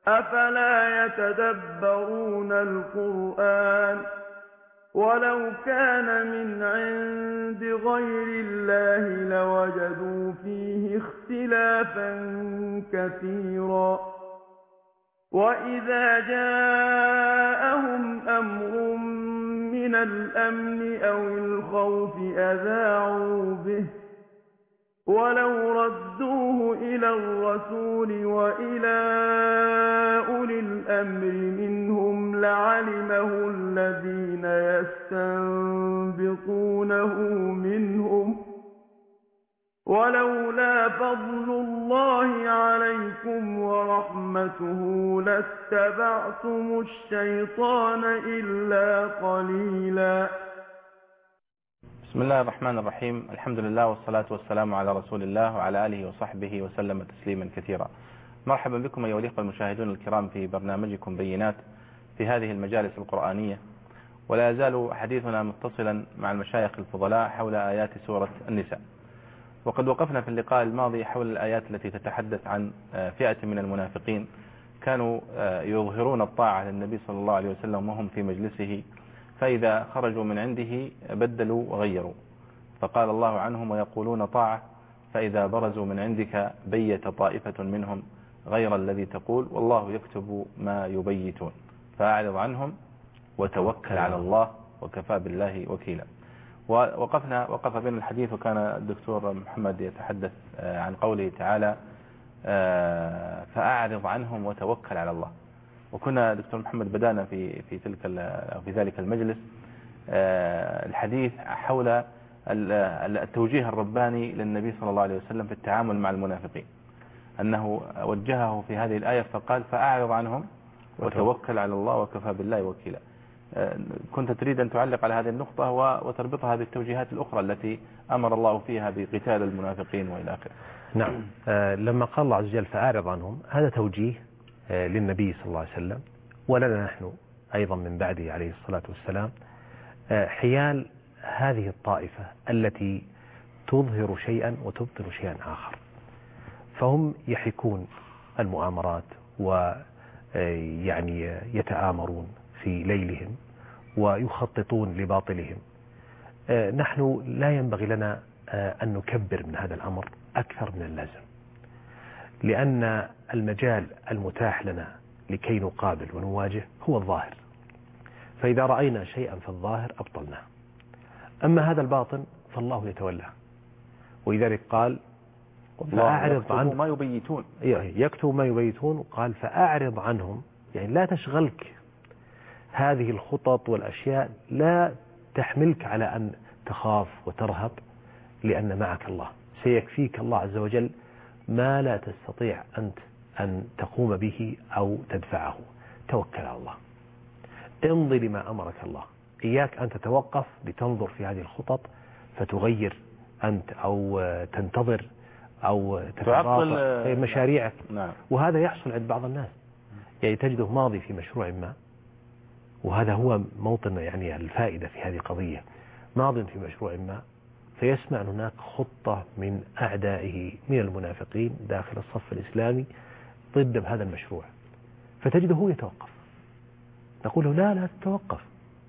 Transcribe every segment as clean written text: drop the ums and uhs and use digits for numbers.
أفلا يتدبرون القرآن ولو كان من عند غير الله لوجدوا فيه اختلافا كثيرا وإذا جاءهم أمر من الأمن أو الخوف أذاعوا به ولو ردوه إلى الرسول وإلى أولي الأمر منهم لعلمه الذين يستنبطونه منهم ولولا فضل الله عليكم ورحمته لاتبعتم الشيطان إلا قليلا. بسم الله الرحمن الرحيم. الحمد لله والصلاة والسلام على رسول الله وعلى آله وصحبه وسلم تسليما كثيرا. مرحبا بكم أيها الإخوة المشاهدون الكرام في برنامجكم بينات في هذه المجالس القرآنية، ولا يزال حديثنا متصلا مع المشايخ الفضلاء حول آيات سورة النساء. وقد وقفنا في اللقاء الماضي حول الآيات التي تتحدث عن فئة من المنافقين كانوا يظهرون الطاعة للنبي صلى الله عليه وسلم وهم في مجلسه، فإذا خرجوا من عنده بدلوا وغيروا، فقال الله عنهم ويقولون طاعة فإذا برزوا من عندك بيت طائفة منهم غير الذي تقول والله يكتب ما يبيتون فأعرض عنهم وتوكل على الله وكفى بالله وكيلا. وقف بين الحديث وكان الدكتور محمد يتحدث عن قوله تعالى فأعرض عنهم وتوكل على الله، وكنا دكتور محمد بدأنا في ذلك المجلس الحديث حول التوجيه الرباني للنبي صلى الله عليه وسلم في التعامل مع المنافقين، أنه وجهه في هذه الآية فقال فأعرض عنهم وتوكل على الله وكفى بالله وكيلا. كنت تريد أن تعلق على هذه النقطة وتربطها بالتوجيهات الأخرى التي أمر الله فيها بقتال المنافقين وإلى آخره. نعم، لما قال الله عز وجل فأعرض عنهم هذا توجيه للنبي صلى الله عليه وسلم ولنا نحن أيضا من بعده عليه الصلاة والسلام حيال هذه الطائفة التي تظهر شيئا وتبطن شيئا آخر، فهم يحكون المؤامرات ويعني يتآمرون في ليلهم ويخططون لباطلهم. نحن لا ينبغي لنا أن نكبر من هذا الأمر أكثر من اللازم، لأن المجال المتاح لنا لكي نقابل ونواجه هو الظاهر، فإذا رأينا شيئا في الظاهر أبطلناه، أما هذا الباطن فالله يتولاه، ولذلك قال فأعرض عنهم ما يبيتون، يكتب ما يبيتون، وقال فأعرض عنهم، يعني لا تشغلك هذه الخطط والأشياء، لا تحملك على أن تخاف وترهب، لأن معك الله، سيكفيك الله عز وجل ما لا تستطيع أنت أن تقوم به أو تدفعه. توكل على الله، امضي لما أمرك الله، إياك أن تتوقف لتنظر في هذه الخطط فتغير أنت أو تنتظر أو تتباطأ مشاريعك. نعم. وهذا يحصل عند بعض الناس، يعني تجده ماضي في مشروع ما، وهذا هو موطن يعني الفائدة في هذه القضية، ماض في مشروع ما فيسمع هناك خطة من أعدائه من المنافقين داخل الصف الإسلامي ضد هذا المشروع، فتجده هو يتوقف، نقول له لا تتوقف،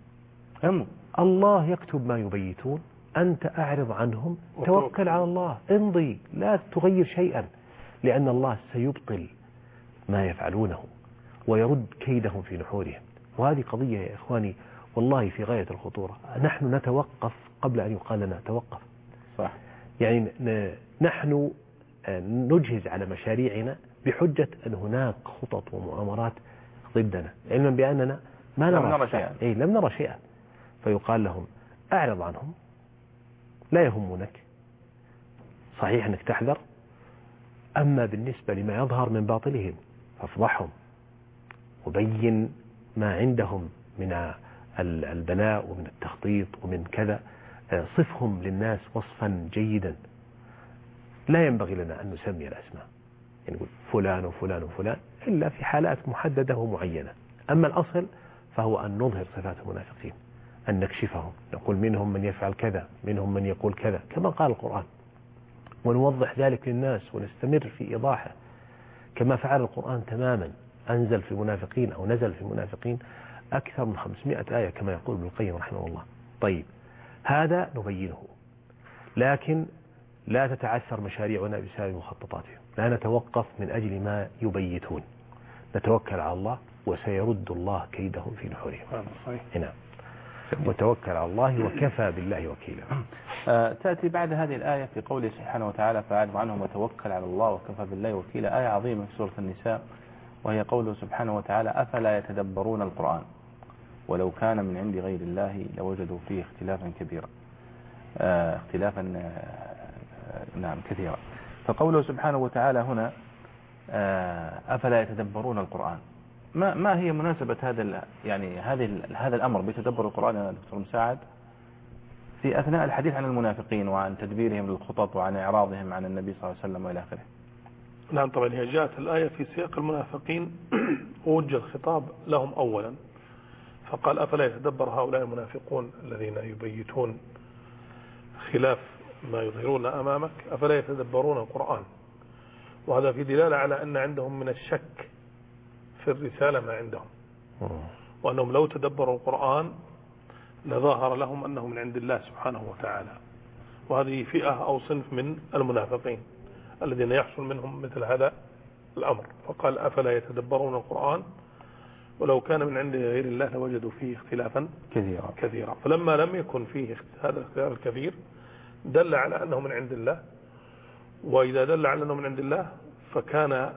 الله يكتب ما يبيتون، أنت أعرض عنهم، توكل على الله، امضي، لا تغير شيئا، لأن الله سيبطل ما يفعلونه ويرد كيدهم في نحورهم. وهذه قضية يا إخواني والله في غاية الخطورة، نحن نتوقف قبل أن يقال لنا توقف. صح. يعني نحن نجهز على مشاريعنا بحجة أن هناك خطط ومؤامرات ضدنا، علما بأننا ما نرى شيئا، لم نرى شيئا، فيقال لهم أعرض عنهم، لا يهمونك، صحيح أنك تحذر، أما بالنسبة لما يظهر من باطلهم فافضحهم وبين ما عندهم من البلاء ومن التخطيط ومن كذا، صفهم للناس وصفا جيدا. لا ينبغي لنا أن نسمي الأسماء، يعني نقول فلان وفلان وفلان إلا في حالات محددة ومعينة، أما الأصل فهو أن نظهر صفات المنافقين، أن نكشفهم، نقول منهم من يفعل كذا، منهم من يقول كذا كما قال القرآن، ونوضح ذلك للناس ونستمر في إيضاحه كما فعل القرآن تماما، أنزل في المنافقين أو نزل في المنافقين أكثر من 500 آية كما يقول ابن القيم رحمه الله. طيب هذا نبينه، لكن لا تتعثر مشاريعنا بسبب مخططاتهم، لا نتوقف من أجل ما يبيتون، نتوكل على الله وسيرد الله كيدهم في نحورهم. نعم، وتوكل على الله وكفى بالله وكيلا. تأتي بعد هذه الآية في قوله سبحانه وتعالى فأعرض عنهم وتوكل على الله وكفى بالله وكيلا، آية عظيمة في سورة النساء، وهي قوله سبحانه وتعالى أفلا يتدبرون القرآن ولو كان من عند غير الله لوجدوا فيه اختلافا كبيرا، نعم كثيرا. فقوله سبحانه وتعالى هنا أفلا يتدبرون القرآن، ما هي مناسبة هذا الأمر بتدبر القرآن يا دكتور مساعد في أثناء الحديث عن المنافقين وعن تدبيرهم للخطط وعن إعراضهم عن النبي صلى الله عليه وسلم وإلى آخره؟ نعم طبعا هي جاءت الآية في سياق المنافقين، ووجه الخطاب لهم أولا، فقال أفلا يتدبر هؤلاء المنافقون الذين يبيتون خلاف ما يظهرون أمامك، أفلا يتدبرون القرآن. وهذا في دلالة على أن عندهم من الشك في الرسالة ما عندهم، وأنهم لو تدبروا القرآن لظهر لهم أنه من عند الله سبحانه وتعالى. وهذه فئة أو صنف من المنافقين الذين يحصل منهم مثل هذا الأمر. فقال أفلا يتدبرون القرآن ولو كان من عند غير الله لوجدوا فيه اختلافا كثيرا. فلما لم يكن فيه هذا الاختلاف الكثير دل على أنه من عند الله، وإذا دل على أنه من عند الله فكان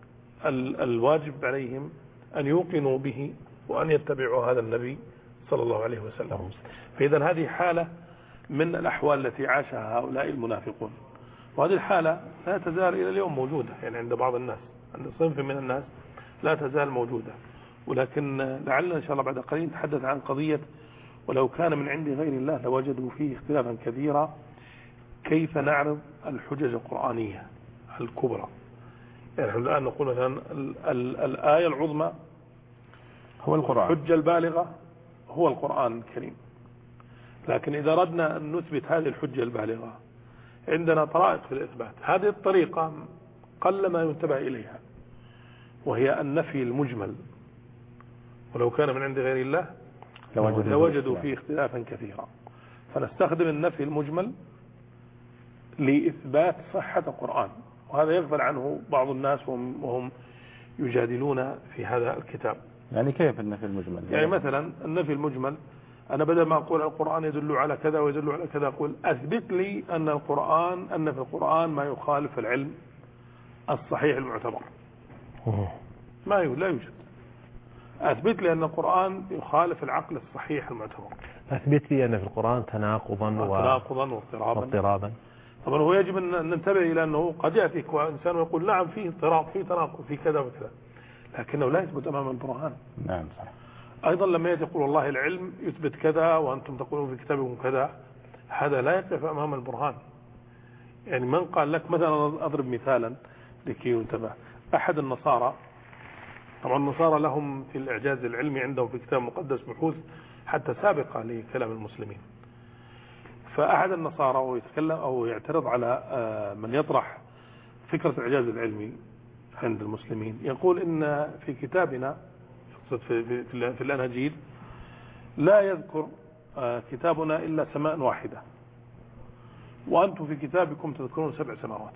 الواجب عليهم أن يوقنوا به وأن يتبعوا هذا النبي صلى الله عليه وسلم. فإذا هذه حالة من الأحوال التي عاشها هؤلاء المنافقون، وهذه الحالة لا تزال إلى اليوم موجودة، يعني عند بعض الناس، عند صنف من الناس لا تزال موجودة. ولكن لعلنا إن شاء الله بعد قليل نتحدث عن قضية ولو كان من عند غير الله لوجدوا فيه اختلافا كثيرا، كيف نعرض الحجج القرآنية الكبرى. يعني نحن الآن نقول مثلا الآية العظمى هو القرآن، الحجة البالغة هو القرآن الكريم. لكن إذا أردنا أن نثبت هذه الحجة البالغة عندنا طرائق في الإثبات. هذه الطريقة قل ما ينتبه إليها، وهي النفي المجمل، ولو كان من عند غير الله لوجدوا فيه اختلافا كثيرا. فنستخدم النفي المجمل لإثبات صحة القرآن، وهذا يغفل عنه بعض الناس وهم يجادلون في هذا الكتاب. يعني كيف النفي المجمل؟ يعني مثلا النفي المجمل، أنا بدل ما أقول القرآن يدل على كذا ويدل على كذا، أقول أثبت لي أن في القرآن ما يخالف العلم الصحيح المعتبر. لا يوجد. أثبت لي أن القرآن يخالف العقل الصحيح المعتبر. أثبت لي أن في القرآن تناقضا واضطرابا. طبعا هو يجب أن ننتبه إلى أنه قد يأتيك إنسان ويقول نعم فيه اضطراب، فيه تناقض، فيه كذا وكذا، لكنه لا يثبت أمام البرهان. نعم صح. أيضا لما يقول والله العلم يثبت كذا وأنتم تقولون في كتابكم كذا، هذا لا يقف أمام البرهان. يعني من قال لك مثلا، أضرب مثالا لكي ينتبه، أحد النصارى، طبعا النصارى لهم في الإعجاز العلمي عندهم في كتاب مقدس بحوث حتى سابقة لكلام المسلمين. فأحد النصارى ويتكلم أو يعترض على من يطرح فكرة الإعجاز العلمي عند المسلمين، يقول إن في كتابنا في الأناجيل لا يذكر كتابنا إلا سماء واحدة، وأنتم في كتابكم تذكرون 7 سماوات،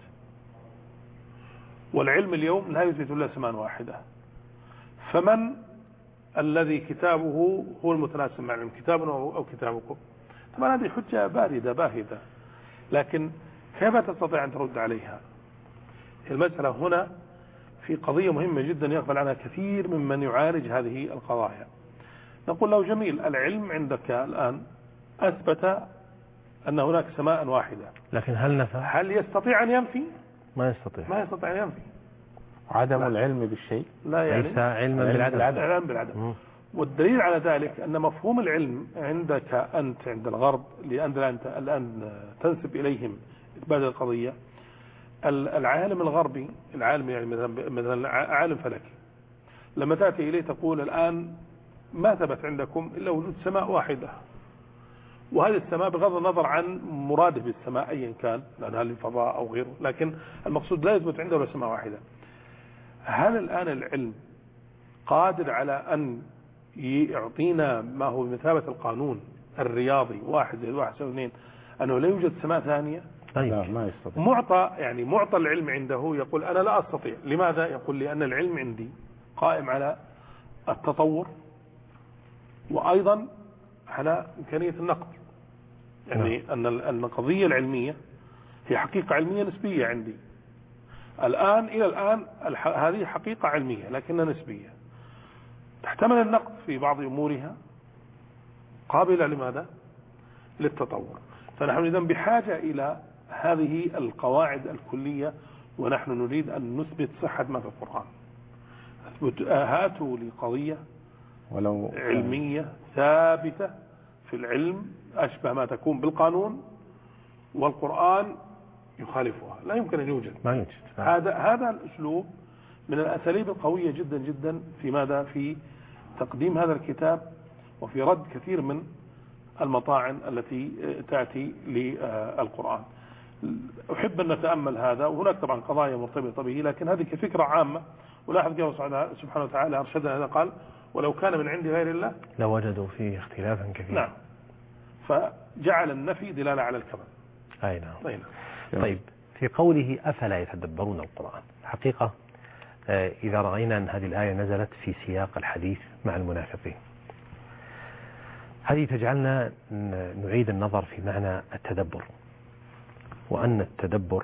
والعلم اليوم لا يثبت إلا سماء واحدة. فمن الذي كتابه هو المتناسب مع العلم، كتابنا أو كتابكم؟ طبعا هذه حجة باردة باهظة، لكن كيف تستطيع أن ترد عليها؟ المسألة هنا في قضية مهمة جدا يغفل عنها كثير ممن يعالج هذه القضايا. نقول له جميل، العلم عندك الآن أثبت أن هناك سماء واحدة، لكن هل يستطيع أن ينفي؟ ما يستطيع أن ينفي. عدم العلم بالشيء لا يعني ليس علما بالعدم. والدليل على ذلك أن مفهوم العلم عندك أنت عند الغرب، لأن أنت الآن تنسب إليهم إثبات القضية. العالم الغربي، العالم يعني مثلا عالم فلكي، لما تأتي إليه تقول الآن ما ثبت عندكم إلا وجود سماء واحدة، وهذه السماء بغض النظر عن مراده بالسماء أيا كان، لأنها للفضاء أو غيره، لكن المقصود لا يثبت عنده إلا سماء واحدة. هل الآن العلم قادر على أن يعطينا ما هو بمثابة القانون الرياضي 1 زائد 1 يساوي 2 أنه لا يوجد سماء ثانية؟ لا ما يستطيع. معطى العلم عنده يقول أنا لا أستطيع. لماذا؟ يقول لأن العلم عندي قائم على التطور وأيضا على إمكانية النقد. يعني أن القضية العلمية هي حقيقة علمية نسبية عندي إلى الآن هذه حقيقة علمية لكنها نسبية تحتمل النقد في بعض أمورها قابلة لماذا؟ للتطور. فنحن إذن بحاجة إلى هذه القواعد الكلية ونحن نريد أن نثبت صحة ما في القرآن. هاتوا لقضية ولو علمية ثابتة في العلم أشبه ما تكون بالقانون والقرآن يخالفها، لا يمكن أن يوجد. ما يوجد. هذا الأسلوب من الأساليب القوية جدا جدا في ماذا؟ في تقديم هذا الكتاب وفي رد كثير من المطاعن التي تأتي للقرآن. أحب أن نتأمل هذا، وهناك طبعا قضايا مرتبطة به، لكن هذه كفكرة عامة. ولاحظ كيف سبحانه وتعالى أرشدنا هذا، قال ولو كان من عند غير الله لوجدوا فيه اختلافا كثيرا. نعم. فجعل النفي دلالة على الكمال. أي نعم. طيب في قوله أفلا يتدبرون القرآن، حقيقة إذا رأينا أن هذه الآية نزلت في سياق الحديث مع المنافقين، هذه تجعلنا نعيد النظر في معنى التدبر، وأن التدبر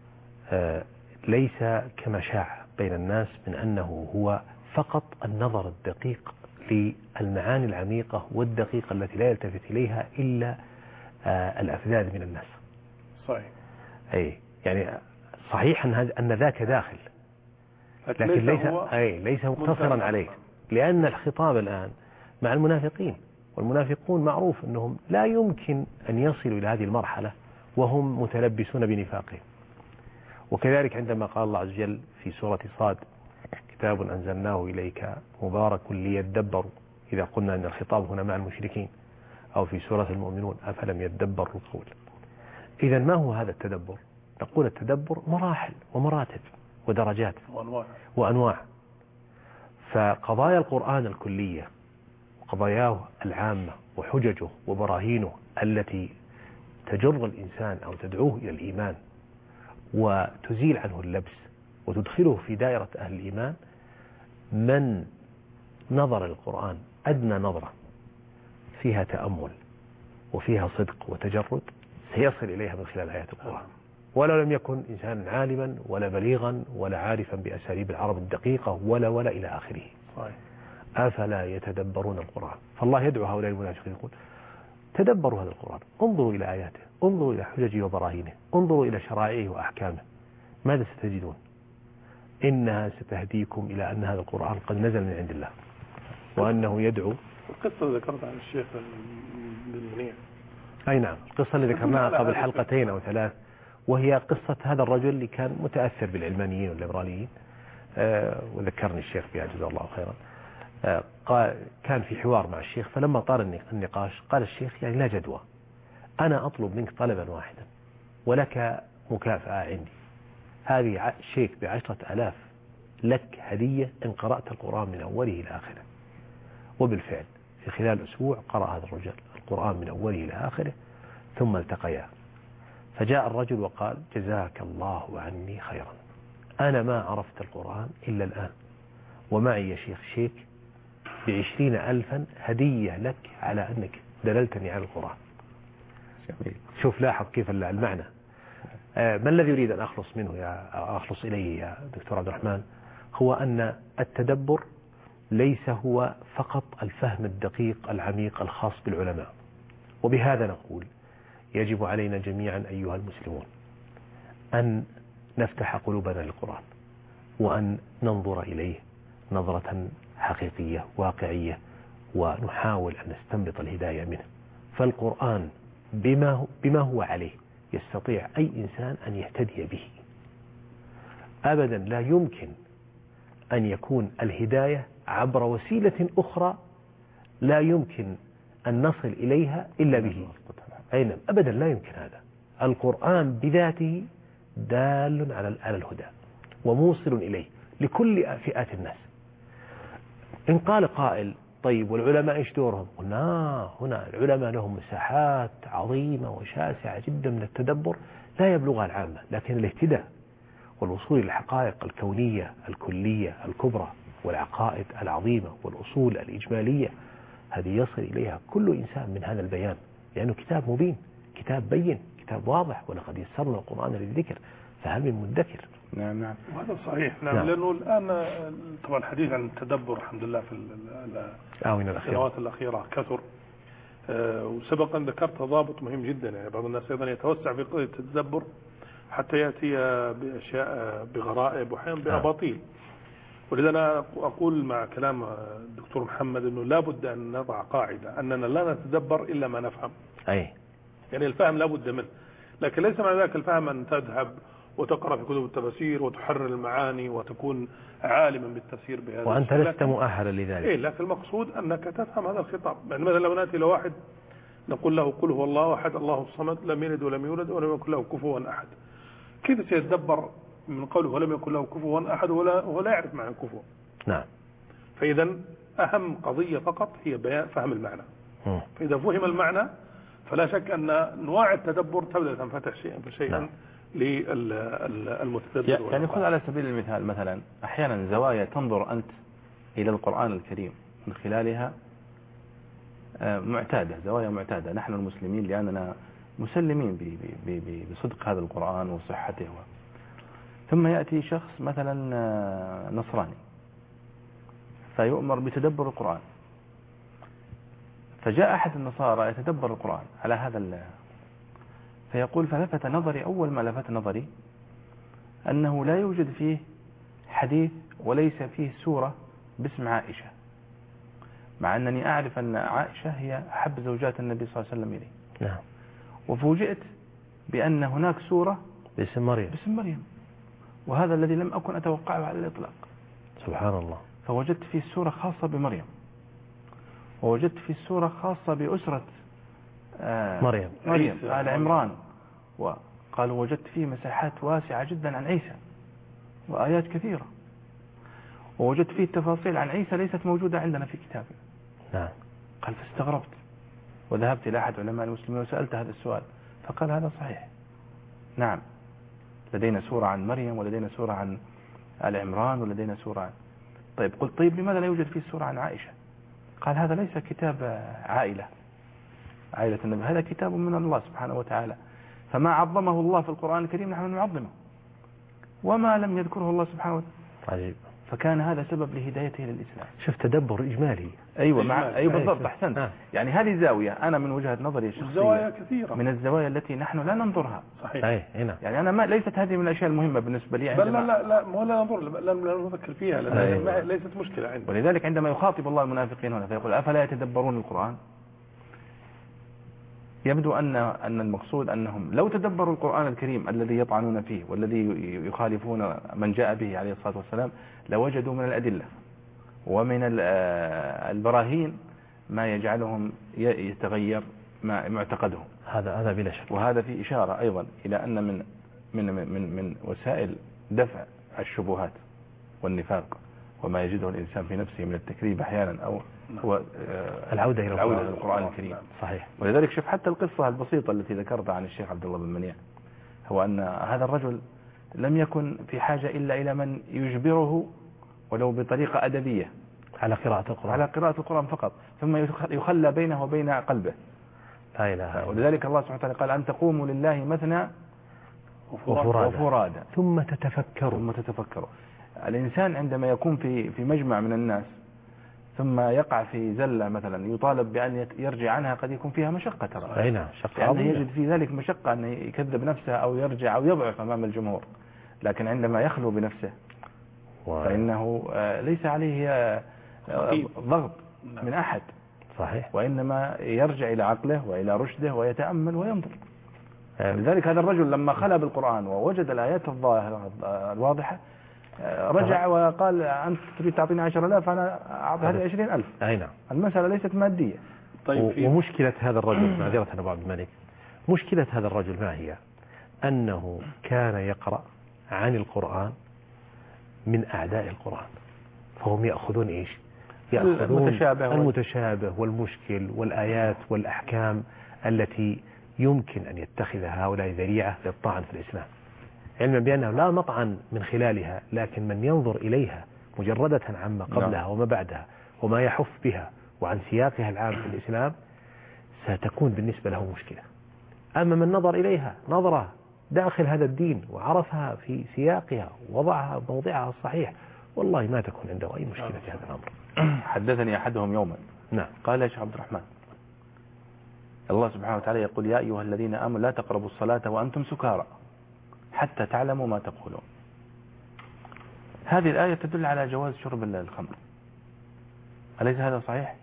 ليس كما شاع بين الناس من أنه هو فقط النظر الدقيق للمعاني العميقة والدقيقة التي لا يلتفت إليها إلا الأفذاذ من الناس. صحيح. أي يعني صحيح أن ذاك داخل، لكن ليس مقتصرا عليه، لأن الخطاب الآن مع المنافقين، والمنافقون معروف أنهم لا يمكن أن يصلوا إلى هذه المرحلة وهم متلبسون بنفاقهم. وكذلك عندما قال الله عز وجل في سورة صاد كتاب أنزلناه إليك مبارك ليدبروا، إذا قلنا أن الخطاب هنا مع المشركين، أو في سورة المؤمنون أفلم يدبروا القول. إذا ما هو هذا التدبر؟ نقول التدبر مراحل ومراتب ودرجات وأنواع. فقضايا القرآن الكلية وقضاياه العامة وحججه وبراهينه التي تجر الإنسان أو تدعوه إلى الإيمان وتزيل عنه اللبس وتدخله في دائرة أهل الإيمان، من نظر للقرآن أدنى نظرة فيها تأمل وفيها صدق وتجرد سيصل إليها من خلال آيات القرآن، ولو لم يكن إنسانا عالما ولا بليغا ولا عارفا بأساليب العرب الدقيقة ولا إلى آخره. أفلا يتدبرون القرآن؟ فالله يدعو هؤلاء المنافقين يقول تدبروا هذا القرآن، انظروا إلى آياته، انظروا إلى حججه وبراهينه، انظروا إلى شرائعه وأحكامه، ماذا ستجدون؟ إنها ستهديكم إلى أن هذا القرآن قد نزل من عند الله، وأنه يدعو. القصة ذكرتها عن الشيخ المنيع. أي نعم، القصة اللي ذكرناها قبل حلقتين أو 3، وهي قصة هذا الرجل اللي كان متأثر بالعلمانيين والليبراليين، وذكرني الشيخ بها جزاه الله خيرا. كان في حوار مع الشيخ، فلما طار النقاش قال الشيخ يعني لا جدوى، أنا أطلب منك طلبا واحدا ولك مكافأة عندي، هذه شيك ب10,000 لك هدية إن قرأت القرآن من أوله إلى آخره. وبالفعل في خلال أسبوع قرأ هذا الرجل القرآن من أوله إلى آخره، ثم التقيا، فجاء الرجل وقال جزاك الله عني خيرا، أنا ما عرفت القرآن إلا الآن، ومعي يا شيخ شيك ب20,000 هدية لك على أنك دللتني على القرآن. شوف لاحظ كيف المعنى. ما الذي يريد أن أخلص إليه يا دكتور عبد الرحمن؟ هو أن التدبر ليس هو فقط الفهم الدقيق العميق الخاص بالعلماء. وبهذا نقول يجب علينا جميعا أيها المسلمون أن نفتح قلوبنا للقرآن، وأن ننظر إليه نظرة حقيقية واقعية، ونحاول أن نستنبط الهداية منه. فالقرآن بما هو عليه يستطيع أي إنسان أن يهتدي به. أبدا لا يمكن أن يكون الهداية عبر وسيلة أخرى لا يمكن أن نصل إليها إلا به. أين أبدا لا يمكن هذا. القرآن بذاته دال على الهدى وموصل إليه لكل فئات الناس. إن قال قائل طيب والعلماء إيش دورهم؟ قلنا هنا العلماء لهم مساحات عظيمة وشاسعة جدا من التدبر لا يبلغها العامة، لكن الاهتداء والوصول إلى الحقائق الكونية الكلية الكبرى والعقائد العظيمة والأصول الإجمالية هذه يصل إليها كل إنسان من هذا البيان، لأنه كتاب مبين، كتاب بين، كتاب واضح، ولقد يسرنا القرآن للذكر فهل من مدكر. نعم نعم وهذا صحيح. نعم لأنه الآن طبعا الحديث عن التدبر الحمد لله في السنوات الأخيرة كثر، وسبقا ذكرت ضابط مهم جدا، يعني بعض الناس أيضا يتوسع في قضية التدبر حتى يأتي بأشياء بغرائب وأحيانا بأباطيل. ولذا أنا أقول مع كلام الدكتور محمد أنه لا بد أن نضع قاعدة أننا لا نتدبر إلا ما نفهم. يعني الفهم لا بد منه، لكن ليس معنى ذلك الفهم أن تذهب وتقرأ في كتب التفسير وتحرر المعاني وتكون عالما بالتفسير بهذا وأنت لست مؤهلا لذلك. لكن المقصود أنك تفهم هذا الخطاب. يعني مثلا لو نأتي لواحد نقول له قل هو الله أحد الله الصمد لم يلد ولم يولد ولم يكن له كفوا أحد، كيف سيتدبر من قوله ولم يكن له كفوا أحد وهو لا يعرف معنى الكفو؟ نعم. فإذا أهم قضية فقط هي بيان فهم المعنى. فإذا فهم المعنى فلا شك أن أنواع التدبر تبدأ تنفتح شيئا فشيئا. نعم. للمتدبر. يعني خذ على سبيل المثال مثلا أحيانا زوايا تنظر أنت إلى القرآن الكريم من خلالها معتادة، زوايا معتادة نحن المسلمين لأننا مسلمين بصدق هذا القرآن وصحته ثم يأتي شخص مثلا نصراني فيؤمر بتدبر القرآن، فجاء أحد النصارى يتدبر القرآن على هذا فيقول فلفت نظري، أول ما لفت نظري أنه لا يوجد فيه حديث وليس فيه سورة باسم عائشة، مع أنني أعرف أن عائشة هي أحب زوجات النبي صلى الله عليه وسلم إليه. نعم. وفوجئت بأن هناك سورة باسم مريم، وهذا الذي لم أكن أتوقعه على الإطلاق. سبحان الله. فوجدت فيه سورة خاصة بمريم، ووجدت فيه سورة خاصة بأسرة مريم آل عمران، وقالوا وجدت فيه مساحات واسعة جدا عن عيسى وآيات كثيرة، ووجدت فيه تفاصيل عن عيسى ليست موجودة عندنا في كتابنا. نعم. قال فاستغربت وذهبت إلى أحد علماء المسلمين وسألت هذا السؤال فقال هذا صحيح، نعم لدينا سورة عن مريم ولدينا سورة عن آل عمران ولدينا سورة عن طيب قلت طيب لماذا لا يوجد فيه سورة عن عائشة؟ قال هذا ليس كتاب عائلة النبي، هذا كتاب من الله سبحانه وتعالى، فما عظمه الله في القرآن الكريم نحن نعظمه، وما لم يذكره الله سبحانه وتعالى. عجيب. فكان هذا سبب لهدايته للإسلام. شوف تدبر إجمالي. أيوة بالضبط أحسنت. يعني هذه زاوية أنا من وجهة نظري الشخصية زوايا كثيرة من الزوايا التي نحن لا ننظرها. صحيح. هنا. يعني أنا ليست هذه من الأشياء المهمة بالنسبة لي. بل لا مو لا ننظر لا نفكر فيها لأنها ليست مشكلة عندنا. ولذلك عندما يخاطب الله المنافقين هنا فيقول أفلا يتدبرون القرآن، يبدو أن المقصود أنهم لو تدبروا القرآن الكريم الذي يطعنون فيه والذي يخالفون من جاء به عليه الصلاة والسلام لوجدوا من الأدلة ومن البراهين ما يجعلهم يتغير معتقدهم. هذا بلا شك. وهذا في إشارة أيضا إلى أن من وسائل دفع الشبهات والنفاق وما يجده الإنسان في نفسه من التكذيب أحيانا أو هو العودة إلى القرآن الكريم. صحيح. ولذلك شوف حتى القصة البسيطة التي ذكرتها عن الشيخ عبد الله بن منيع، هو أن هذا الرجل لم يكن في حاجة إلا إلى من يجبره ولو بطريقة أدبية على قراءة القرآن فقط، ثم يخلى بينه وبين قلبه. لا إله. ولذلك الله سبحانه وتعالى قال أن تقوموا لله مثنى وفرادا ثم تتفكروا. الإنسان عندما يكون في مجمع من الناس ثم يقع في زلة مثلا يطالب بأن يرجع عنها قد يكون فيها مشقة ترى. نعم. يعني يجد في ذلك مشقة أن يكذب نفسه أو يرجع أو يضعف أمام الجمهور، لكن عندما يخلو بنفسه فإنه ليس عليه ضغط من أحد. صحيح. وإنما يرجع إلى عقله وإلى رشده ويتأمل وينظر. لذلك هذا الرجل لما خلى بالقرآن ووجد الآيات الواضحة رجع وقال أنت تريد تعطيني 10,000 أنا أعطي هذه 20,000. نعم. المسألة ليست مادية. طيب ومشكلة هذا الرجل معذرة أبو عبد الملك، مشكلة هذا الرجل ما هي؟ أنه كان يقرأ عن القرآن من أعداء القرآن، فهم يأخذون إيش؟ يأخذون المتشابه والمشكل والآيات والأحكام التي يمكن أن يتخذها هؤلاء ذريعة للطعن في الإسلام، علما بأنه لا مطعن من خلالها، لكن من ينظر إليها مجردة عما قبلها وما بعدها وما يحف بها وعن سياقها العام في الإسلام ستكون بالنسبة له مشكلة. أما من نظر إليها نظرة داخل هذا الدين وعرفها في سياقها ووضعها بموضعها الصحيح، والله ما تكون عنده أي مشكلة في هذا الأمر. حدثني أحدهم يوما قال يا شيخ عبد الرحمن، الله سبحانه وتعالى يقول يا أيها الذين آمنوا لا تقربوا الصلاة وأنتم سكارى حتى تعلموا ما تقولون. هذه الآية تدل على جواز شرب الخمر، أليس هذا صحيح؟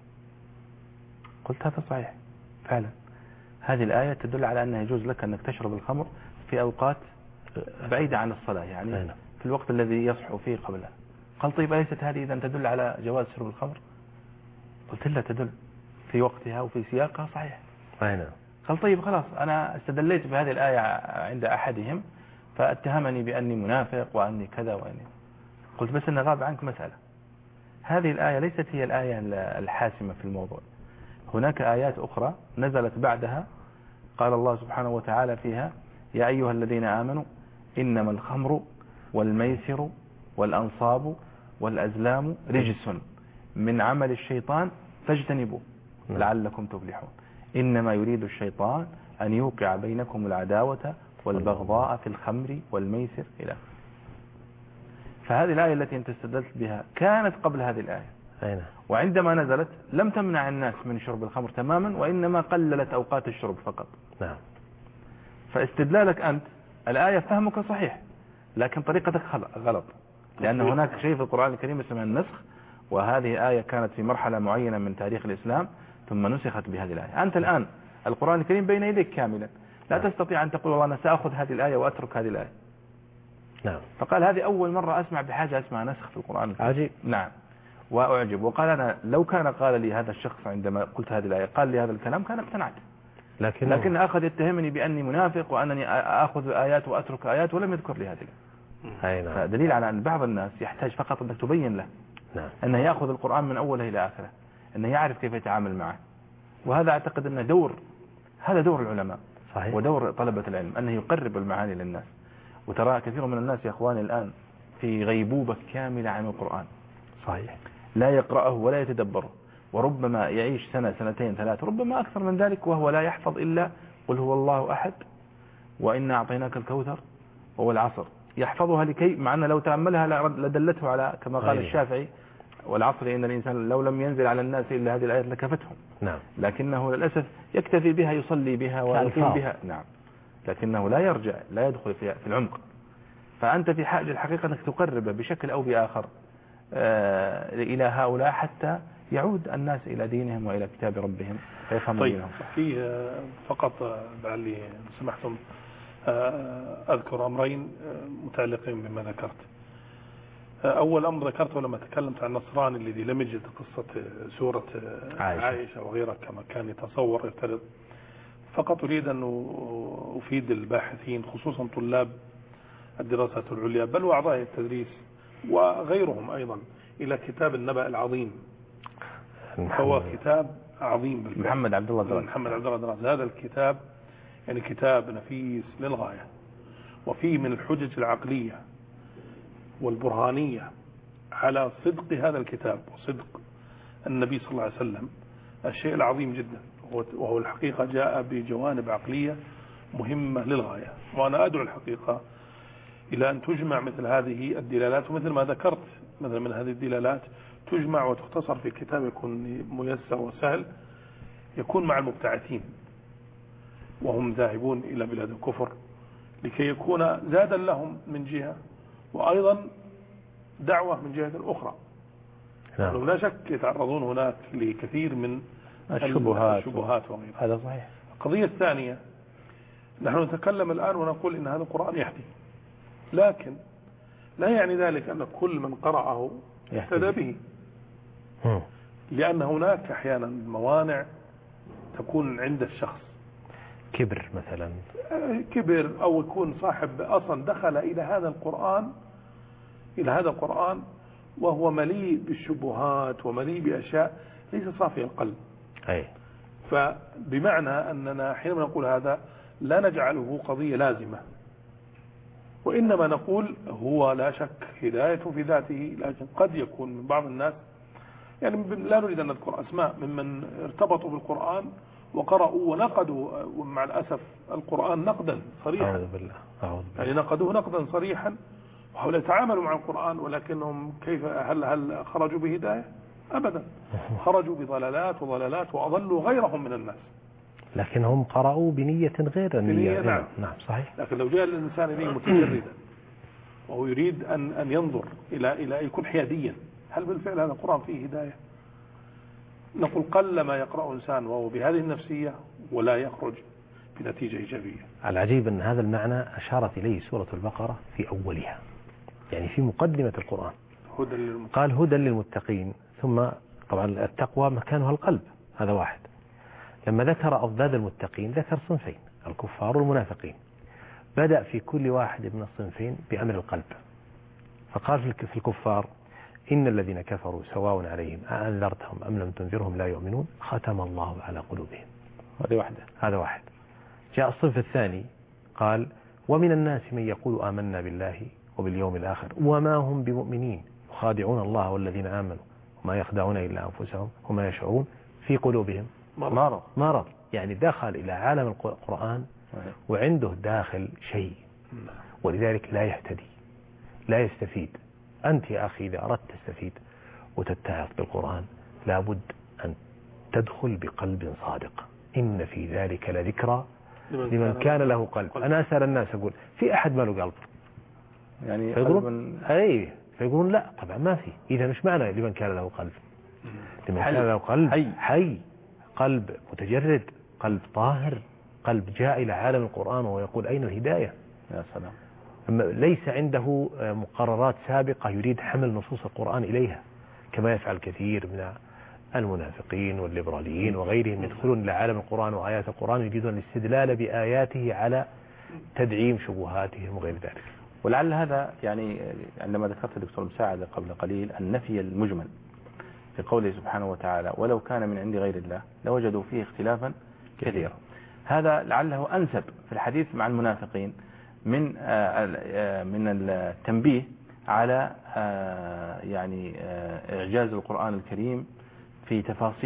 قلت هذا صحيح فعلا. هذه الآية تدل على أنه يجوز لك أنك تشرب الخمر في أوقات بعيدة عن الصلاة، يعني في الوقت الذي يصحو فيه قبلها. قال طيب أليست هذه إذا تدل على جواز شرب الخمر؟ قلت لا، تدل في وقتها وفي سياقها صحيح. قال طيب خلاص، أنا استدليت بهذه الآية عند أحدهم فاتهمني بأني منافق وأني كذا وأني. قلت بس أنا غاب عنك مسألة، هذه الآية ليست هي الآية الحاسمة في الموضوع. هناك آيات أخرى نزلت بعدها قال الله سبحانه وتعالى فيها يا أيها الذين آمنوا إنما الخمر والميسر والأنصاب والأزلام رجس من عمل الشيطان فاجتنبوه لعلكم تفلحون إنما يريد الشيطان أن يوقع بينكم العداوة والبغضاء في الخمر والميسر إلى. فهذه الآية التي انت استدلت بها كانت قبل هذه الآية، وعندما نزلت لم تمنع الناس من شرب الخمر تماما، وإنما قللت أوقات الشرب فقط. فاستدلالك أنت الآية فهمك صحيح، لكن طريقتك غلط، لأن هناك شيء في القرآن الكريم اسمه النسخ، وهذه آية كانت في مرحلة معينة من تاريخ الإسلام ثم نسخت بهذه الآية. أنت الآن القرآن الكريم بين يديك كاملا، لا تستطيع أن تقول والله أنا سأخذ هذه الآية وأترك هذه الآية. فقال هذه أول مرة أسمع بحاجة اسمها نسخ في القرآن الكريم. عجيب. وأعجب. وقال أنا لو كان قال لي هذا الشخص عندما قلت هذه الآية قال لي هذا الكلام كان اقتنعت، لكن أخذ يتهمني بأني منافق وأنني أخذ آيات وأترك آيات ولم يذكر لي هذه الآية. فدليل على أن بعض الناس يحتاج فقط أنك تبين له أنه يأخذ القرآن من أوله إلى آخره، أنه يعرف كيف يتعامل معه. وهذا أعتقد أنه هذا دور العلماء صحيح. ودور طلبة العلم أنه يقرب المعاني للناس. وترى كثير من الناس يا أخواني الآن في غيبوبة كاملة عن القرآن صحيح، لا يقرأه ولا يتدبره، وربما يعيش سنة سنتين ثلاث ربما أكثر من ذلك وهو لا يحفظ إلا قل هو الله أحد وإنا أعطيناك الكوثر وهو العصر. يحفظها لكي مع أن لو تأملها لدلته على كما قال الشافعي والعصر إن الإنسان لو لم ينزل على الناس إلا هذه الآيات لكفتهم. لكنه للأسف يكتفي بها يصلي بها ويقيم بها لكنه لا يرجع لا يدخل في العمق. فأنت في حاجة الحقيقة أنك تقرب بشكل أو بآخر إلى هؤلاء حتى يعود الناس إلى دينهم وإلى كتاب ربهم فيفهموا دينهم. في فقط لعلي سمحتم أذكر أمرين متعلقين بما ذكرت. أول أمر ذكرته لما تكلمت عن النصراني الذي لم يجد قصة سورة عائشة وغيرها كما كان يتصور يفترض. فقط أريد أن أفيد الباحثين خصوصا طلاب الدراسات العليا بل وأعضاء التدريس وغيرهم أيضا إلى كتاب النبأ العظيم. هو كتاب عظيم بالفعل. محمد عبد الله دراز. هذا الكتاب يعني كتاب نفيس للغاية، وفيه من الحجج العقلية والبرهانية على صدق هذا الكتاب وصدق النبي صلى الله عليه وسلم الشيء العظيم جدا، وهو الحقيقة جاء بجوانب عقلية مهمة للغاية. وأنا أدعو الحقيقة إلى أن تجمع مثل هذه الدلالات، ومثل ما ذكرت مثل من هذه الدلالات تجمع وتختصر في كتاب يكون ميسر وسهل يكون مع المبتعثين وهم ذاهبون إلى بلاد الكفر، لكي يكون زادا لهم من جهة وأيضا دعوة من جهة أخرى. لا شك يتعرضون هناك لكثير من الشبهات وغيرها. هذا صحيح. القضية الثانية، نحن نتكلم الآن ونقول إن هذا القرآن يهدي، لكن لا يعني ذلك أن كل من قرأه يهتدى به، لأن هناك أحيانا موانع تكون عند الشخص، كبر مثلا، كبر أو يكون صاحب أصلا دخل إلى هذا القرآن وهو مليء بالشبهات ومليء بأشياء ليس صافي القلب. فبمعنى أننا حينما نقول هذا لا نجعله قضية لازمة، وإنما نقول هو لا شك هداية في ذاته، لكن قد يكون من بعض الناس، يعني لا نريد أن نذكر أسماء، ممن ارتبطوا بالقرآن وقرأوا ونقدوا مع الأسف القرآن نقدا صريحا. أعوذ بالله. يعني نقدوه نقدا صريحا وحاولوا يتعاملوا مع القرآن، ولكنهم كيف هل خرجوا بهداية؟ أبدا، خرجوا بضلالات وضلالات وأضلوا غيرهم من الناس. لكنهم قرأوا بنية غير النية. نعم صحيح. لكن لو جاء الإنسان إليه متجردا وهو يريد أن ينظر إلى يكون حياديا، هل بالفعل هذا القرآن فيه هداية؟ نقول قل ما يقرأ إنسان وهو بهذه النفسية ولا يخرج بنتيجة إيجابية. العجيب أن هذا المعنى أشارت إليه سورة البقرة في أولها، يعني في مقدمة القرآن قال هدى للمتقين، ثم طبعا التقوى مكانها القلب، هذا واحد. لما ذكر أضداد المتقين ذكر صنفين، الكفار والمنافقين، بدأ في كل واحد من الصنفين بأمر القلب، فقال في الكفار إن الذين كفروا سواء عليهم أأنذرتهم أم لم تنذرهم لا يؤمنون ختم الله على قلوبهم. هذا واحد. جاء الصنف الثاني قال ومن الناس من يقول آمنا بالله وباليوم الآخر وما هم بمؤمنين يخادعون الله والذين آمنوا وما يخدعون إلا أنفسهم وما يشعرون في قلوبهم مرض. يعني دخل إلى عالم القرآن وعنده داخل شيء، ولذلك لا يهتدي لا يستفيد. أنت يا أخي إذا أردت تستفيد وتتعظ بالقرآن لابد أن تدخل بقلب صادق، إن في ذلك لذكرى لمن كان له قلب. أنا أسأل الناس أقول في أحد ما له قلب؟ يعني فيقولون لا طبعا ما في. إذا مش معنى لمن كان له قلب؟ لمن كان له قلب حي، قلب متجرد، قلب طاهر، قلب جاء إلى عالم القرآن ويقول أين الهداية؟ يا سلام. ليس عنده مقررات سابقة يريد حمل نصوص القرآن إليها كما يفعل كثير من المنافقين والليبراليين وغيرهم، يدخلون إلى عالم القرآن وآيات القرآن يريدون الاستدلال بآياته على تدعيم شبهاتهم وغير ذلك. ولعل هذا يعني عندما ذكرت الدكتور مساعد قبل قليل النفي المجمل في قوله سبحانه وتعالى ولو كان من عند غير الله لوجدوا فيه اختلافا كثيرا، هذا لعله أنسب في الحديث مع المنافقين من التنبيه على يعني إعجاز القرآن الكريم في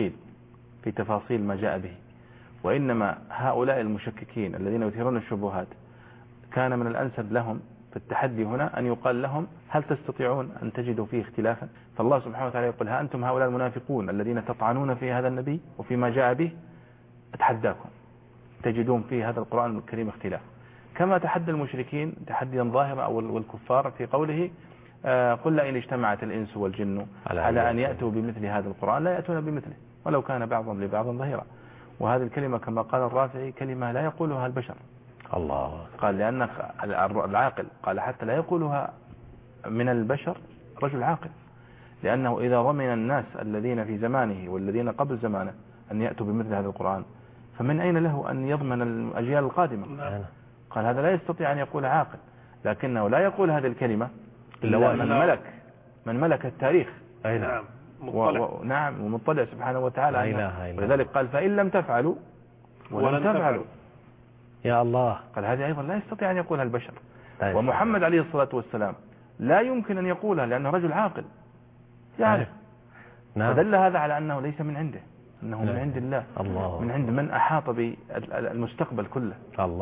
تفاصيل ما جاء به. وإنما هؤلاء المشككين الذين يثيرون الشبهات كان من الأنسب لهم في التحدي هنا أن يقال لهم هل تستطيعون أن تجدوا فيه اختلافا؟ فالله سبحانه وتعالى يقول ها أنتم هؤلاء المنافقون الذين تطعنون في هذا النبي وفيما جاء به أتحداكم تجدون في هذا القرآن الكريم اختلاف، كما تحدى المشركين تحديا ظاهرا أو الكفار في قوله قل لئن اجتمعت الإنس والجن على أن يأتوا بمثل هذا القرآن لا يأتون بمثله ولو كان بعضهم لبعض ظهيرا. وهذه الكلمة كما قال الرافعي كلمة لا يقولها البشر. الله قال لأن العاقل قال حتى لا يقولها من البشر رجل عاقل، لأنه إذا ضمن الناس الذين في زمانه والذين قبل زمانه أن يأتوا بمثل هذا القرآن فمن أين له أن يضمن الأجيال القادمة؟ قال هذا لا يستطيع أن يقول عاقل، لكنه لا يقول هذه الكلمة إلا من ملك التاريخ. أي نعم. نعم ومطلع سبحانه وتعالى. ولذلك قال فإن لم تفعلوا ولن تفعلوا يا الله. قال هذه أيضا لا يستطيع أن يقولها البشر. ومحمد عليه الصلاة والسلام لا يمكن أن يقولها لأنه رجل عاقل يعرف. فدل هذا على أنه ليس من عنده، أنه من عند الله، من عند من أحاط بالمستقبل كله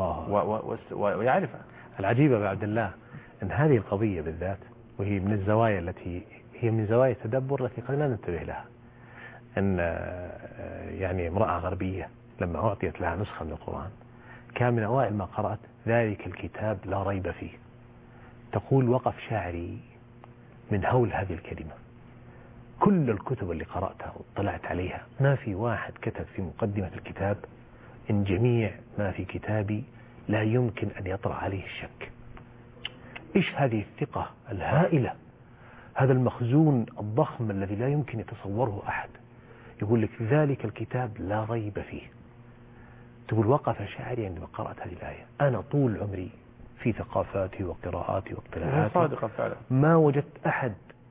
ويعرفه. العجيبة بعد الله أن هذه القضية بالذات وهي من الزوايا التي هي من زوايا التدبر التي قد لا ننتبه لها، أن يعني امرأة غربية لما أعطيت لها نسخة من القرآن كان من أوائل ما قرأت ذلك الكتاب لا ريب فيه. تقول وقف شعري من هول هذه الكلمة. كل الكتب اللي قرأتها واطلعت عليها ما في واحد كتب في مقدمة الكتاب إن جميع ما في كتابي لا يمكن أن يطرأ عليه الشك. إيش هذه الثقة الهائلة، هذا المخزون الضخم الذي لا يمكن يتصوره أحد. يقول لك ذلك الكتاب لا ريب فيه. تقول وقف شاعري عندما قرأت هذه الآية. أنا طول عمري في ثقافاتي وقراءاتي واطلاعاتي صادقة فعلا ما وجدت أحد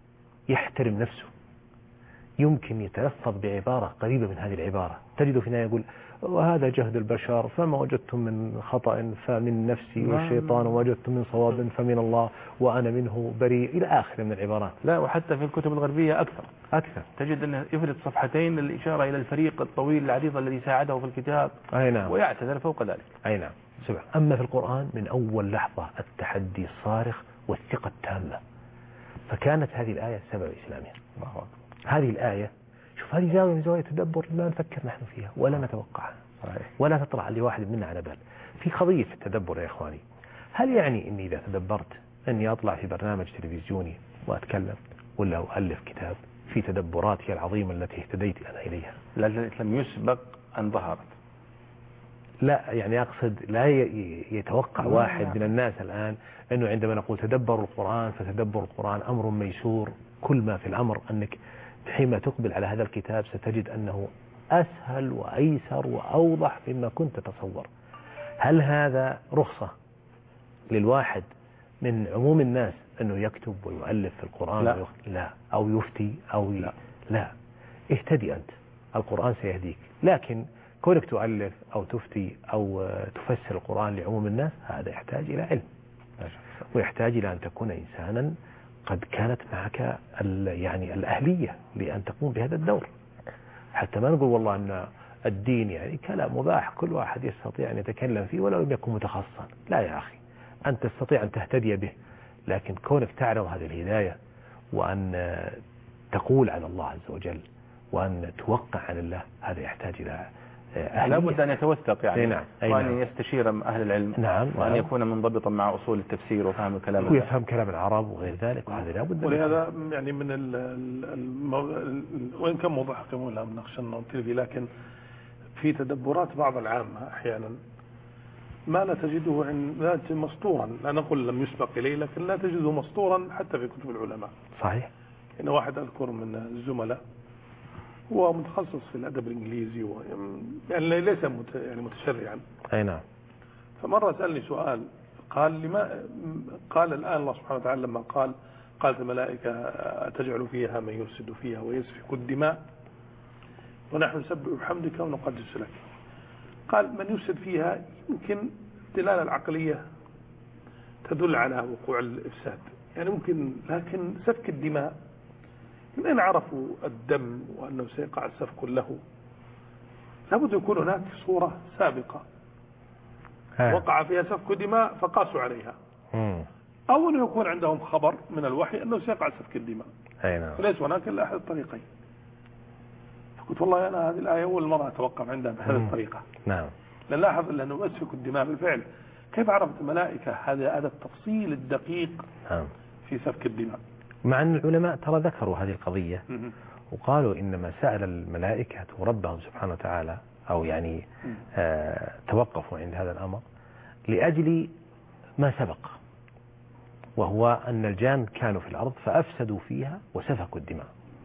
يحترم نفسه يمكن يتلفظ بعبارة قريبة من هذه العبارة، تجد في النهاية يقول وهذا جهد البشر، فما وجدتم من خطأ فمن نفسي والشيطان، ووجدتم من صواب فمن الله وأنا منه بريء، إلى آخر من العبارات. لا، وحتى في الكتب الغربية أكثر تجد أنه يفرد صفحتين للإشارة إلى الفريق الطويل العريض الذي ساعده في الكتاب. أي نعم. ويعتذر فوق ذلك. أي نعم. أما في القرآن من أول لحظة التحدي الصارخ والثقة التامة، فكانت هذه الآية سبب إسلامها. هذه الآية، شوف هذه زاوية من زوايا التدبر لا نفكر نحن فيها ولا نتوقعها ولا تطرح لواحد منا على بال. في قضية التدبر يا إخواني، هل يعني أني إذا تدبرت أني أطلع في برنامج تلفزيوني وأتكلم ولا أؤلف كتاب في تدبراتي العظيمة التي اهتديت أنا إليها؟ لم يسبق أن ظهرت. لا، يعني أقصد لا يتوقع واحد من الناس الآن أنه عندما نقول تدبر القرآن فتدبر القرآن أمر ميسور. كل ما في الأمر أنك حينما تقبل على هذا الكتاب ستجد أنه أسهل وأيسر وأوضح مما كنت تتصور. هل هذا رخصة للواحد من عموم الناس أنه يكتب ويؤلف في القرآن؟ لا. أو يفتي أو لا. اهتدي أنت، القرآن سيهديك. لكن كونك تؤلف أو تفتي أو تفسر القرآن لعموم الناس هذا يحتاج إلى علم، ويحتاج إلى أن تكون إنسانا قد كانت معك يعني الأهلية لأن تقوم بهذا الدور، حتى ما نقول والله أن الدين يعني كلام مباح كل واحد يستطيع أن يتكلم فيه ولو لم يكن متخصصا. لا يا أخي، أنت تستطيع أن تهتدي به، لكن كونك تعرض هذه الهداية وأن تقول على الله عز وجل وأن توقع عن الله هذا يحتاج إلى لا بد أن يتوثق يعني. نعم. وأن يستشير أهل العلم. نعم. وأن يكون منضبطا مع أصول التفسير وفهم الكلام ويفهم كلام العرب وغير ذلك، وهذا لا بد. ولهذا يعني من وإن كان موضوع حكمه لا نخشى أن نطيل فيه، لكن في تدبرات بعض العامة أحيانا ما لا تجده مسطورا، لا نقول لم يسبق إليه، لكن لا تجده مسطورا حتى في كتب العلماء. صحيح. إن واحد أذكر من الزملاء هو متخصص في الأدب الإنجليزي يعني ليس يعني متشرعا. أي نعم. فمرة سألني سؤال، قال لما قال الآن الله سبحانه وتعالى لما قالت الملائكة أتجعل فيها من يفسد فيها ويسفك الدماء ونحن نسبح بحمدك ونقدس لك، قال من يفسد فيها يمكن الدلالة العقلية تدل على وقوع الإفساد، يعني ممكن، لكن سفك الدماء من عرفوا الدم وأنه سيقع السفك له لابد يكون هناك صورة سابقة وقع فيها سفك دماء فقاسوا عليها، أو أن يكون عندهم خبر من الوحي أنه سيقع سفك الدماء. فليس هناك إلا أحد الطريقين. فقلت والله أنا هذه الآية أول مرة أتوقف عندها بهذه الطريقة. نعم. لأن لاحظ أنه يسفك الدماء بالفعل. كيف عرفت الملائكة هذا التفصيل الدقيق في سفك الدماء؟ مع أن العلماء ترى ذكروا هذه القضية وقالوا إنما سأل الملائكة ربهم سبحانه وتعالى أو يعني توقفوا عند هذا الأمر لأجل ما سبق، وهو أن الجان كانوا في الأرض فأفسدوا فيها وسفكوا الدماء،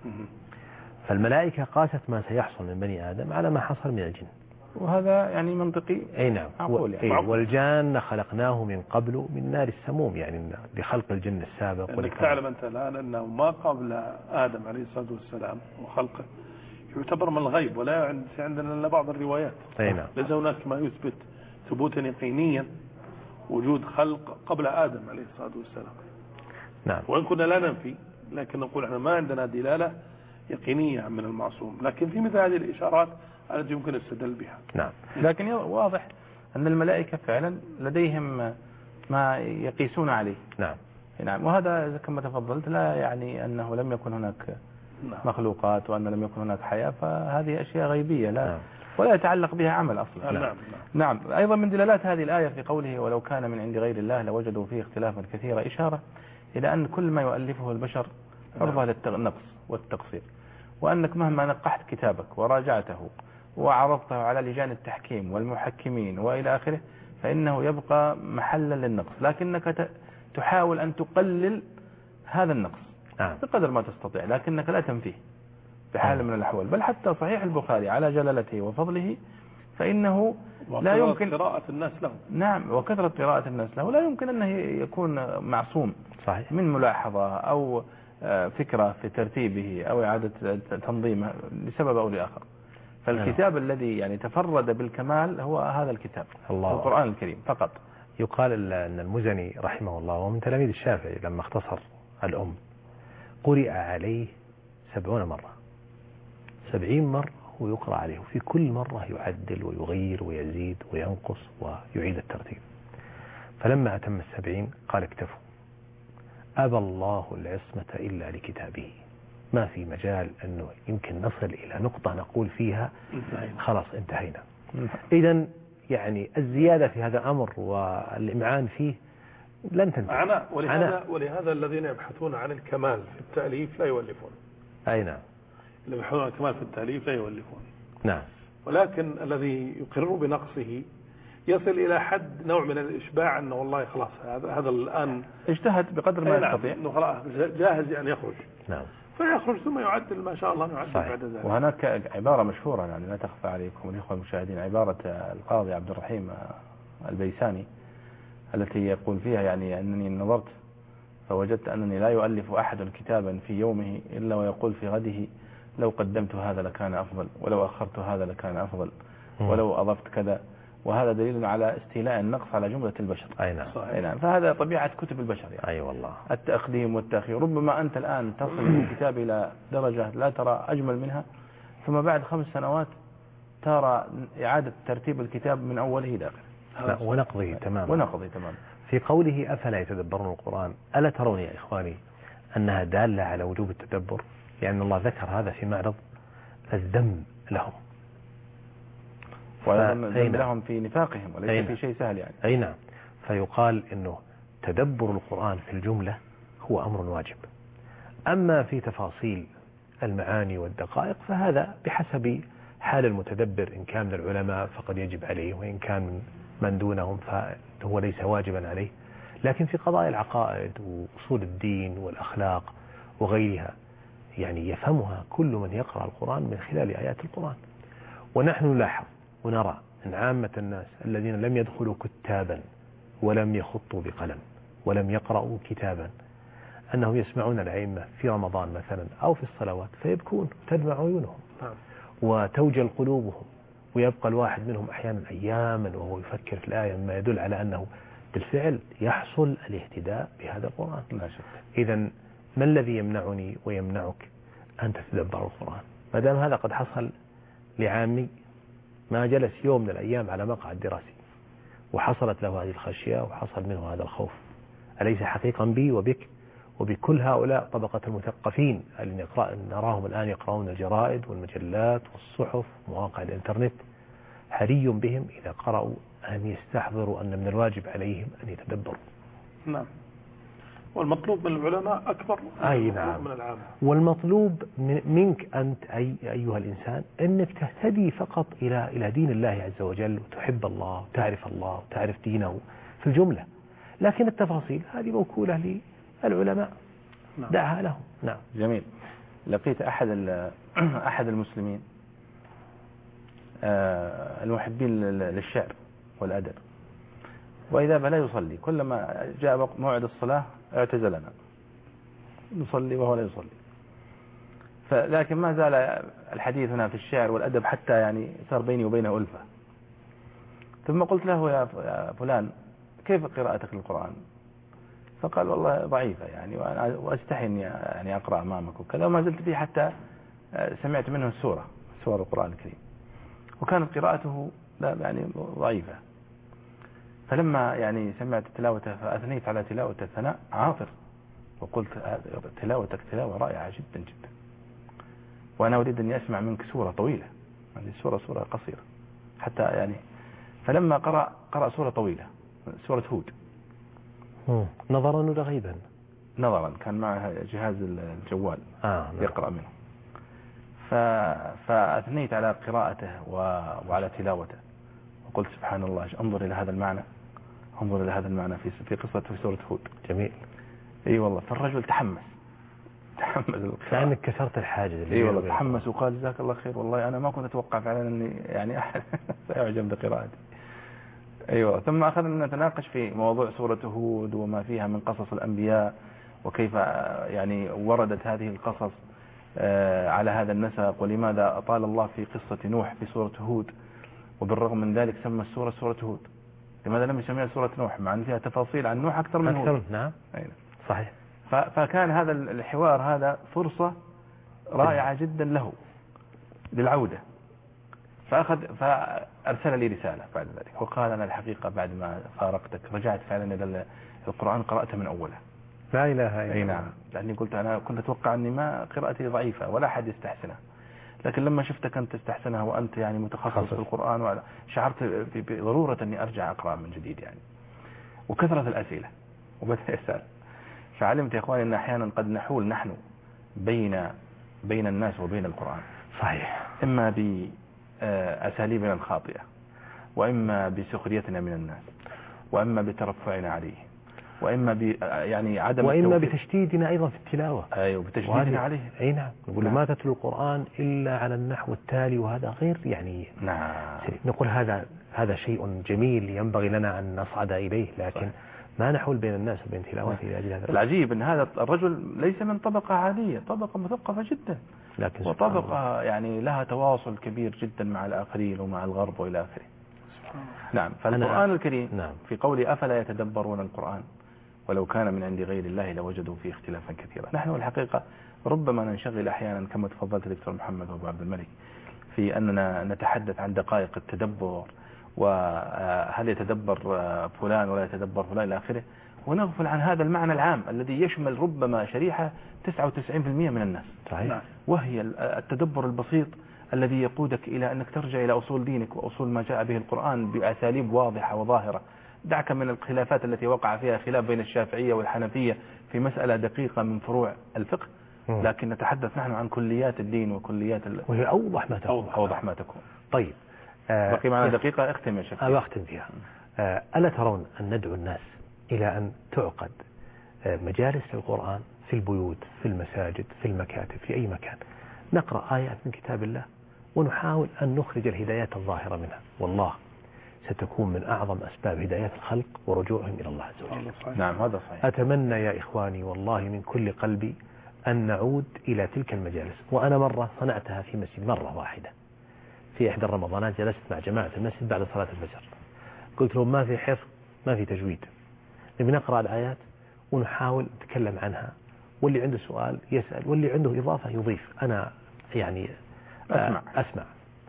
فالملائكة قاست ما سيحصل من بني آدم على ما حصل من الجن، وهذا يعني منطقي. أي نعم. والجان خلقناه من قبل من نار السموم، يعني لخلق الجن السابق. انك تعلم أنت الآن أنه ما قبل آدم عليه الصلاة والسلام وخلقه يعتبر من الغيب، ولا عندنا إلا بعض الروايات. أي نعم. ليس هناك ما يثبت ثبوتا يقينيا وجود خلق قبل آدم عليه الصلاة والسلام. نعم. وإن كنا لا ننفي، لكن نقول احنا ما عندنا دلالة يقينية من المعصوم، لكن في مثل هذه الإشارات التي يمكن الاستدلال بها. نعم. لكن واضح أن الملائكة فعلا لديهم ما يقيسون عليه. نعم. نعم. وهذا كما تفضلت لا يعني أنه لم يكن هناك مخلوقات وأن لم يكن هناك حياة، فهذه أشياء غيبية لا ولا يتعلق بها عمل أصلا. نعم. نعم. أيضا من دلالات هذه الآية في قوله ولو كان من عند غير الله لوجدوا فيه اختلافا كثيرا، إشارة إلى أن كل ما يؤلفه البشر عرضة للنقص والتقصير، وأنك مهما نقحت كتابك وراجعته وعرضته على لجان التحكيم والمحكمين وإلى آخره فإنه يبقى محلا للنقص، لكنك تحاول أن تقلل هذا النقص بقدر ما تستطيع، لكنك لا تنفيه بحال من الأحوال. بل حتى صحيح البخاري على جلالته وفضله فإنه لا يمكن قراءة الناس له. نعم. وكثرة قراءة الناس له لا يمكن أنه يكون معصوم. صحيح. من ملاحظة أو فكرة في ترتيبه أو إعادة تنظيمه لسبب أو لآخر. فالكتاب الذي يعني تفرد بالكمال هو هذا الكتاب، القرآن الكريم فقط. يقال أن المزني رحمه الله ومن تلاميذ الشافعي لما اختصر الأم قرئ عليه 70 مرة، 70 مرة ويقرأ عليه، وفي كل مرة يعدل ويغير ويزيد وينقص ويعيد الترتيب. فلما أتم 70 قال اكتفوا، أبى الله العصمة إلا لكتابه، ما في مجال أنه يمكن نصل إلى نقطة نقول فيها خلاص انتهينا. إذن يعني الزيادة في هذا الأمر والإمعان فيه لن تنتهي. ولهذا الذين يبحثون عن الكمال في التأليف لا يؤلفون. أي نعم. اللي يبحثون عن الكمال في التأليف لا يؤلفون. نعم. ولكن الذي يقر بنقصه يصل إلى حد نوع من الإشباع، أنه والله خلاص هذا الآن اجتهد بقدر ما يستطيع، أنه خلاص جاهز أن يخرج. نعم. فيخرج ثم يعدل ما شاء الله يعدل بعد ذلك. وهناك عبارة مشهورة يعني لا تخفى عليكم الإخوة المشاهدين، عبارة القاضي عبد الرحيم البيساني التي يقول فيها يعني أنني نظرت فوجدت أنني لا يؤلف أحد كتابا في يومه إلا ويقول في غده لو قدمت هذا لكان أفضل، ولو أخرت هذا لكان أفضل، ولو أضفت كذا. وهذا دليل على استيلاء النقص على جملة البشر. أي نعم. فهذا طبيعة كتب البشر يعني. أي والله. التقديم والتأخير. ربما أنت الآن تصل الكتاب إلى درجة لا ترى أجمل منها، ثم بعد 5 سنوات ترى إعادة ترتيب الكتاب من أوله إلى آخره ونقضه تماما. في قوله أفلا يتدبرون القرآن، ألا ترون يا إخواني أنها دالة على وجوب التدبر؟ لأن الله ذكر هذا في معرض الذم لهم، وذم لهم في نفاقهم وليس في شيء سهل يعني. أي نعم. فيقال إنه تدبر القرآن في الجملة هو أمر واجب، أما في تفاصيل المعاني والدقائق فهذا بحسب حال المتدبر، إن كان من العلماء فقد يجب عليه، وإن كان من دونهم فهو ليس واجبا عليه. لكن في قضايا العقائد وأصول الدين والأخلاق وغيرها يعني يفهمها كل من يقرأ القرآن من خلال آيات القرآن. ونحن نلاحظ ونرى أن عامة الناس الذين لم يدخلوا كتابا ولم يخطوا بقلم ولم يقرأوا كتابا أنهم يسمعون الأئمة في رمضان مثلا أو في الصلوات فيبكون تدمع عيونهم وتوجل قلوبهم، ويبقى الواحد منهم أحيانا أياما وهو يفكر في الآية، مما يدل على أنه بالفعل يحصل الاهتداء بهذا القرآن. إذن ما الذي يمنعني ويمنعك أن تتدبر القرآن؟ ما دام هذا قد حصل لعامي ما جلس يوم من الأيام على مقعد دراسي وحصلت له هذه الخشية وحصل منه هذا الخوف، أليس حقيقا بي وبك وبكل هؤلاء طبقة المثقفين اللي نراهم الآن يقرؤون الجرائد والمجلات والصحف ومواقع الإنترنت، حري بهم إذا قرأوا أن يستحضروا أن من الواجب عليهم أن يتدبروا. نعم. والمطلوب من العلماء أكبر من العامة. والمطلوب منك أنت أيها الإنسان أنك تهتدي فقط إلى دين الله عز وجل، وتحب الله وتعرف الله وتعرف دينه في الجملة، لكن التفاصيل هذه موكولة للعلماء. نعم. دعها لهم. نعم. جميل. لقيت أحد المسلمين المحبين للشعر والأدب، وإذا لا يصلي، كلما جاء موعد الصلاة اعتزلنا، نصلي وهو لا يصلي. لكن ما زال الحديث هنا في الشعر والأدب حتى يعني صار بيني وبينه ألفة. ثم قلت له يا فلان كيف قراءتك للقرآن؟ فقال والله ضعيفة يعني، وأستحي أني يعني أقرأ أمامك وكذا، وما زلت به حتى سمعت منه سورة القرآن الكريم، وكانت قراءته يعني ضعيفة. فلما يعني سمعت تلاوته فأثنيت على تلاوته ثناء عاطر، وقلت تلاوتك تلاوة رائعة جدا جدا، وأنا أريد أن أسمع منك سورة طويلة، يعني سورة قصيرة حتى يعني. فلما قرأ سورة طويلة، سورة هود، نظرا ولا غيبا؟ نظرا، كان معه جهاز الجوال يقرأ منه. فأثنيت على قراءته وعلى تلاوته، وقلت سبحان الله، انظر إلى هذا المعنى، انظر إلى هذا المعنى في قصة في سورة هود. جميل. اي والله. فالرجل تحمس كأنك كسرت الحاجز. اي والله تحمس وقال جزاك الله خير، والله أنا ما كنت أتوقع فعلا أني يعني أحد سيعجب بقراءتي. اي والله. ثم أخذنا نتناقش في موضوع سورة هود وما فيها من قصص الأنبياء وكيف يعني وردت هذه القصص على هذا النسق، ولماذا أطال الله في قصة نوح في سورة هود، وبالرغم من ذلك سمى السورة سورة هود. لماذا لم يسميها سورة نوح مع أن فيها تفاصيل عن نوح أكثر من هود؟ نعم صحيح. فكان هذا الحوار هذا فرصة رائعة جدا له للعودة، فأرسل لي رسالة بعد ذلك وقال أنا الحقيقة بعد ما فارقتك رجعت فعلا إلى القرآن، قرأته من أوله. لا إله إلا الله. نعم، لأني قلت أنا كنت أتوقع أني ما قراءتي ضعيفة ولا أحد يستحسنها، لكن لما شفتك أنت تستحسنها وأنت يعني متخصص في القرآن شعرت بضرورة أني أرجع أقرأ من جديد يعني. وكثرة الأسئلة وبدأ يسأل، فعلمت يا إخواني أن أحيانا قد نحول نحن بين الناس وبين القرآن. صحيح. إما بأساليبنا الخاطئة، وإما بسخريتنا من الناس، وإما بترفعنا عليه، وإما يعني عدم وإما بتشديدنا أيضا في التلاوة. أيوة، بتشديدنا عليه. أي نعم. نقول ما تتلو القرآن إلا على النحو التالي، وهذا غير يعني. نعم. نقول هذا شيء جميل ينبغي لنا أن نصعد إليه، لكن صحيح. ما نحول بين الناس وبين تلاوته لأجل هذا. العجيب أن هذا الرجل ليس من طبقة عادية، طبقة مثقفة جدا، لكن وطبقة يعني لها تواصل كبير جدا مع الآخرين ومع الغرب وإلى آخره. نعم. فالقرآن الكريم نعم. في قوله أفلا يتدبرون القرآن ولو كان من عند غير الله لوجدوا فيه اختلافا كثيرا. نحن الحقيقة ربما ننشغل أحيانا كما تفضلت دكتور محمد وابو عبد الملك في أننا نتحدث عن دقائق التدبر، وهل يتدبر فلان ولا يتدبر فلان إلى آخره، ونغفل عن هذا المعنى العام الذي يشمل ربما شريحة 99% من الناس. صحيح. وهي التدبر البسيط الذي يقودك إلى أنك ترجع إلى أصول دينك وأصول ما جاء به القرآن بأساليب واضحة وظاهرة. دعك من الخلافات التي وقع فيها خلاف بين الشافعية والحنفية في مسألة دقيقة من فروع الفقه، لكن نتحدث نحن عن كليات الدين وكليات وهي أوضح ما تكون. طيب بقي معنا دقيقة، اختم يا شيخ. أختم فيها. ألا ترون أن ندعو الناس إلى أن تعقد مجالس القرآن في البيوت، في المساجد، في المكاتب، في أي مكان، نقرأ آيات من كتاب الله ونحاول أن نخرج الهدايات الظاهرة منها، والله ستكون من أعظم أسباب هدايات الخلق ورجوعهم إلى الله عز وجل. نعم هذا صحيح. أتمنى يا إخواني والله من كل قلبي أن نعود إلى تلك المجالس. وأنا مرة صنعتها في مسجد مرة واحدة في إحدى الرمضانات، جلست مع جماعة المسجد بعد صلاة الفجر، قلت لهم ما في حفظ ما في تجويد، نبي نقرأ الآيات ونحاول نتكلم عنها، واللي عنده سؤال يسأل، واللي عنده إضافة يضيف. أنا يعني أسمع.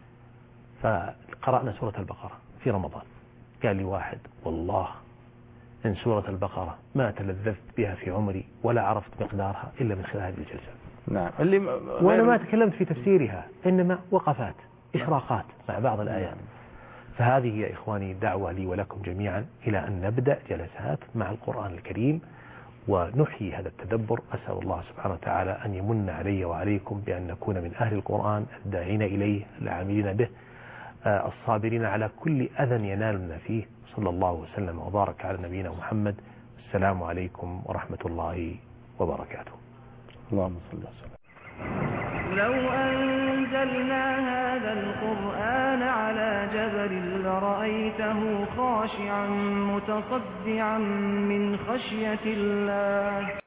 فقرأنا سورة البقرة في رمضان، قال لي واحد والله إن سورة البقرة ما تلذذت بها في عمري ولا عرفت مقدارها إلا من خلال هذه الجلسة. نعم. وأنا ما تكلمت في تفسيرها، إنما وقفات إشراقات مع بعض الآيات. فهذه يا إخواني دعوة لي ولكم جميعا إلى أن نبدأ جلسات مع القرآن الكريم ونحيي هذا التدبر. أسأل الله سبحانه وتعالى أن يمن علي وعليكم بأن نكون من أهل القرآن الداعين إليه العاملين به الصابرين على كل أذى ينالنا فيه. صلى الله وسلم وبارك على نبينا محمد. السلام عليكم ورحمة الله وبركاته. اللهم صل وسلم. لو أنزلنا هذا القرآن على جبل لرأيته خاشعا متصدعا من خشية الله.